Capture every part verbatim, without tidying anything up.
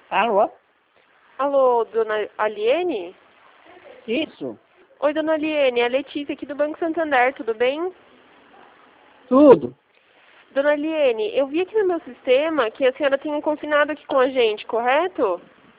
Alô? Alô, dona Aliene? Isso? Oi, dona Aliene, é a Letícia aqui do Banco Santander, tudo bem? Tudo? Dona Aliene, eu vi aqui no meu sistema que a senhora tem um consignado aqui com a gente, correto?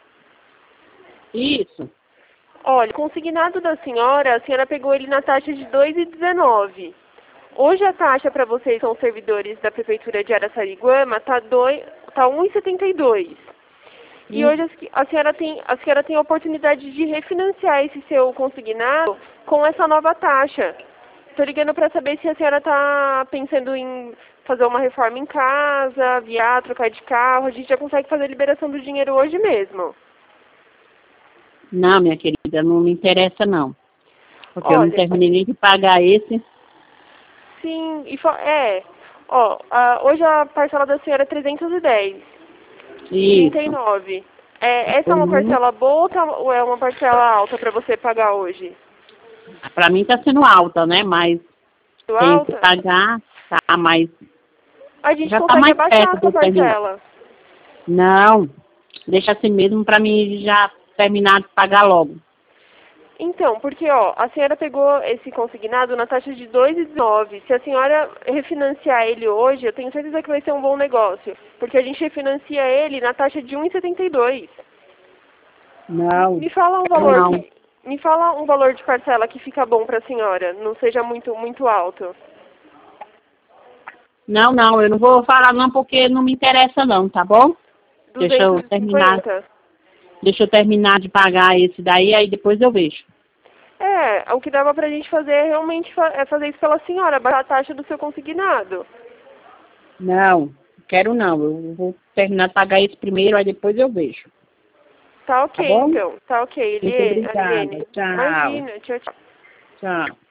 Isso. Olha, o consignado da senhora, a senhora pegou ele na taxa de dois reais e dezenove. Hoje a taxa para vocês que são servidores da Prefeitura de Araçariguama está tá um real e setenta e dois. E Hum. hoje a senhora, tem, a senhora tem a oportunidade de refinanciar esse seu consignado com essa nova taxa. Estou ligando para saber se a senhora está pensando em fazer uma reforma em casa, viajar, trocar de carro. A gente já consegue fazer a liberação do dinheiro hoje mesmo. Não, minha querida, não me interessa não. Porque eu não Olha, terminei nem de pagar esse. sim, e fa- é. Ó, a- hoje a parcela da senhora é trezentos e dez. trinta e Isso. nove. É, essa é uma Uhum. parcela boa ou tá- ou é uma parcela alta para você pagar hoje? Pra mim tá sendo alta, né? Mas Muito tenho que alta? pagar, tá, mas A gente já tá consegue mais abaixar perto a de sua eu terminar. parcela. Não, deixa assim mesmo pra mim já terminar de pagar logo. Então, porque ó, a senhora pegou esse consignado na taxa de dois reais e dezenove. Se a senhora refinanciar ele hoje, eu tenho certeza que vai ser um bom negócio. Porque a gente refinancia ele na taxa de um real e setenta e dois. Não, Me fala um quero valor não. que, me fala um valor de parcela que fica bom para a senhora, não seja muito muito alto. Não, não, eu não vou falar não porque não me interessa não, tá bom? Deixa eu duzentos e terminar, cinquenta? deixa eu terminar de pagar esse daí, aí depois eu vejo. É, o que dava pra gente fazer é realmente fa é fazer isso pela senhora, baixar a taxa do seu consignado. Não, quero não. Eu vou terminar de pagar esse primeiro, aí depois eu vejo. Tá Tá ok, bom? então. Tá ok, Muito Eliene. obrigada. Eliene. Tchau. Imagina, tchau, tchau. Tchau.